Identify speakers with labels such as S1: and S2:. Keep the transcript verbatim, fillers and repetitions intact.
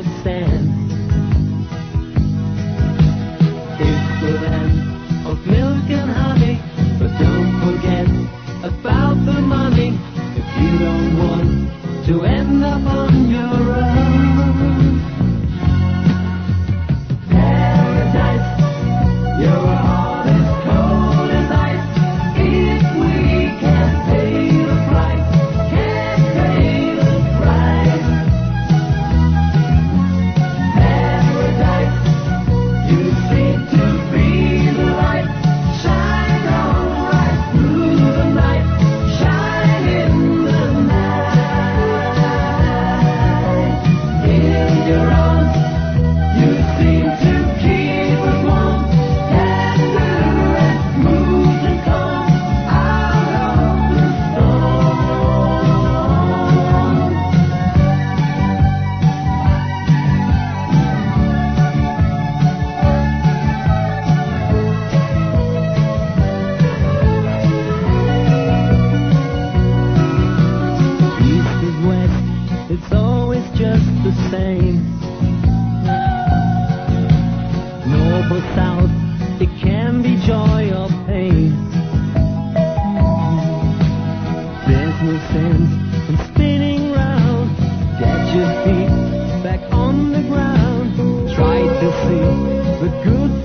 S1: of sand. It's the land of milk and honey, but don't forget about the money if you don't want to end up on your own. Paradise, your heart is cold as ice. If we can't pay the price, can't pay the price. Paradise, you seem to be the light. Shine on right through the night. Shine in the night. In your arms, you seem to keep us warm. Tender and smooth and calm out of the storm. East is west, it's always just the same. North or south, it can be joy or pain. There's no sense in spinning round. Get your feet back on the ground. Try to see the good